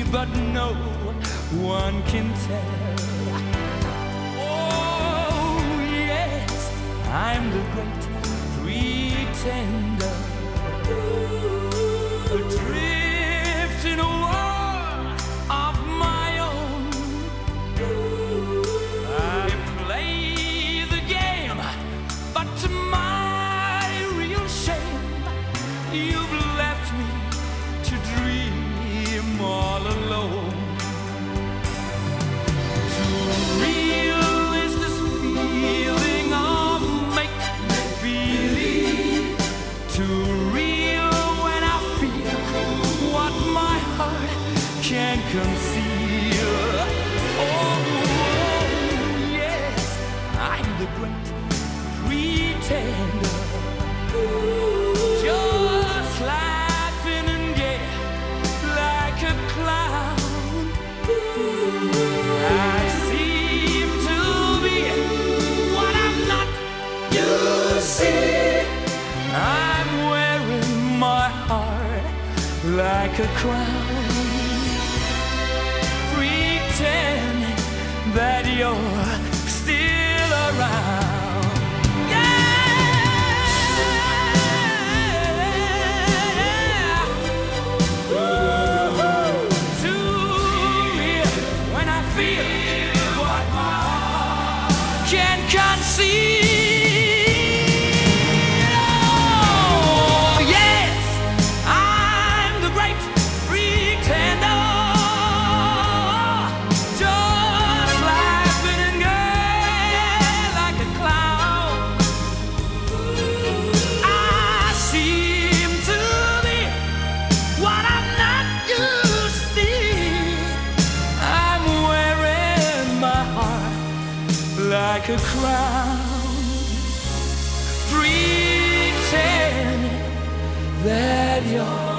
but no one can tell. Oh yes, I'm the great pretender, adrift in a world of my own. I play the game, but to my real shame, you've left me to dream all alone. Too real is this feeling of make-believe. Too real when I feel what my heart can't conceal. Oh yes, I'm the great pretender, just laughing and gay like a clown. I seem to be what I'm not. You see, I'm wearing my heart like a crown, pretending that you're still around. Too real when I feel what my heart can't conceal. Oh yes, I'm the great pretender, just laughing and gay like a clown. I seem to be what I'm not. You see, I'm wearing my heart like a crown, pretending that you're